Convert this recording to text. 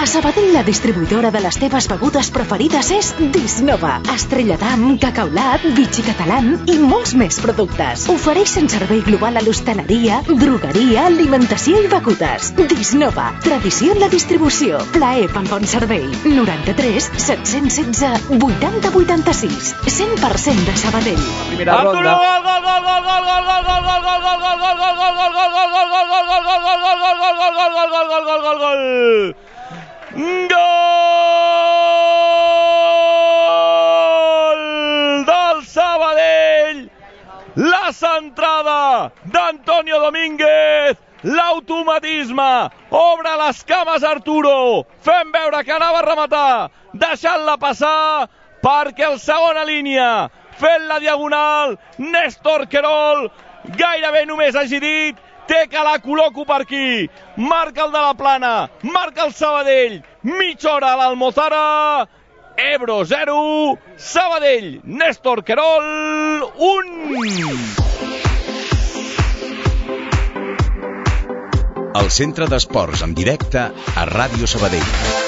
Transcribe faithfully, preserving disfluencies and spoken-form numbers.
A Sabadell, la distribuïdora de les teves begudes preferides és Disnova. Estrella d'Am, Cacaulat, Vichy Catalán i molts més productes. Ofereixen servei global a l'hostaleria, drogueria, alimentació i begudes. Disnova, tradició en la distribució. Plaer pel bon servei. noranta-tres set-cents setze vuitanta vuitanta-sis. cent per cent de Sabadell. Primera ronda. Gol del Sabadell. La centrada d'Antonio Domínguez. L'automatisme. Obre les cames Arturo. Fem veure que anava a rematar. Deixant-la passar perquè el segona línia, fent la diagonal, Néstor Querol, gairebé només hagi dit té que la col·loco per aquí. Marca el de la Plana, marca el Sabadell, mitja hora a l'Almozara, Ebro zero, Sabadell, Néstor Querol un. El centre d'esports en directe a Ràdio Sabadell.